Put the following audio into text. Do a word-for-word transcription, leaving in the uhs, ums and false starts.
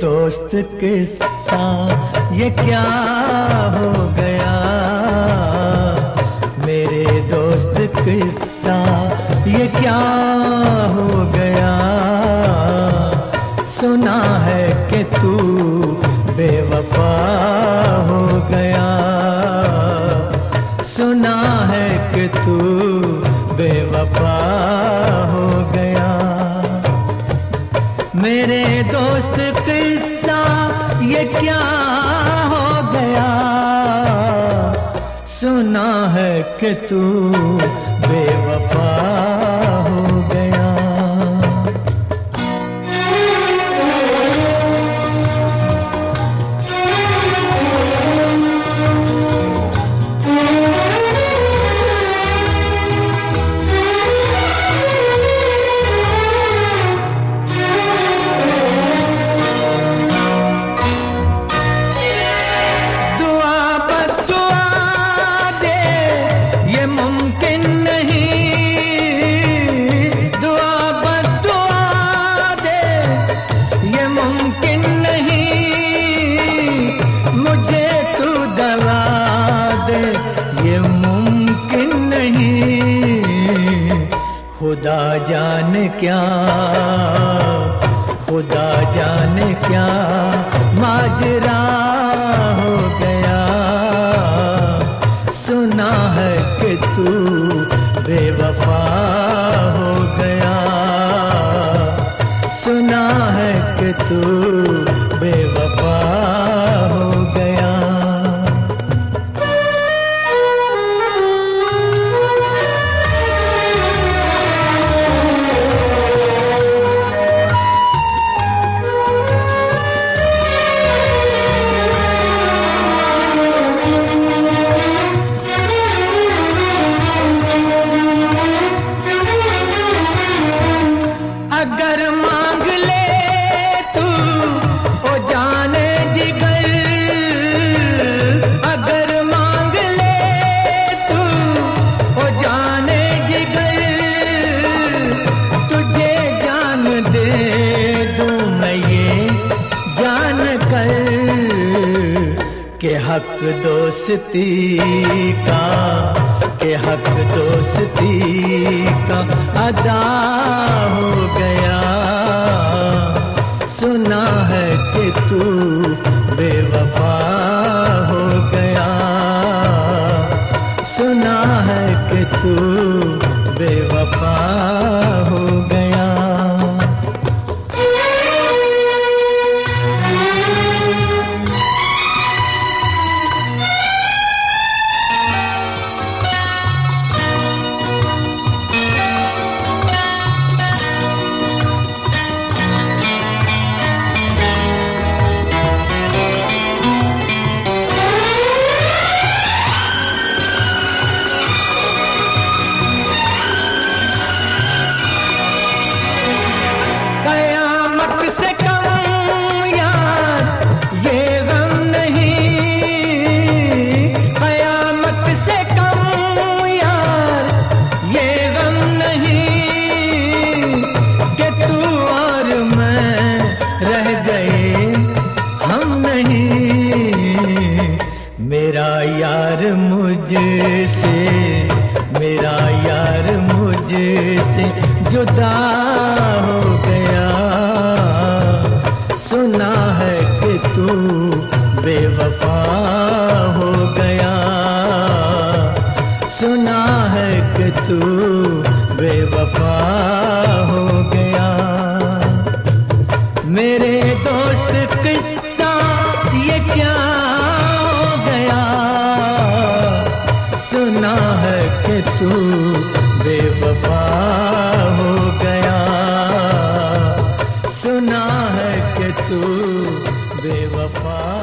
दोस्त किस्सा ये क्या हो गया, मेरे दोस्त किस्सा ये क्या हो गया। सुना है कि तू बेवफा हो गया, सुना है कि तू बेवफा हो गया। मेरे दोस्त किस्सा ये क्या हो गया, सुना है कि तू बेवफा हो गया। खुदा जाने क्या, खुदा जाने क्या माजरा हो गया। सुना है कि तू बेवफा हो गया, सुना है कि तू बेवफा हो गया। अगर मांग ले तू ओ जाने जिगर, अगर मांग ले तू ओ जाने जिगर, तुझे जान दे दूं मैं ये जान कर के हक दोस्ती का, के हक दोस्ती का अदा हो गया। सुना है कि तू बेवफा हो गया, सुना है कि तू बेवफा हो गया। मेरा यार मुझसे, मेरा यार मुझसे जुदा हो गया। सुना है कि तू बेवफा हो गया, सुना है कि तू बेवफा हो गया। मेरे दोस्त किस्सा ये क्या हो गया, सुना है कि तू बेवफा हो गया, सुना है कि तू बेवफा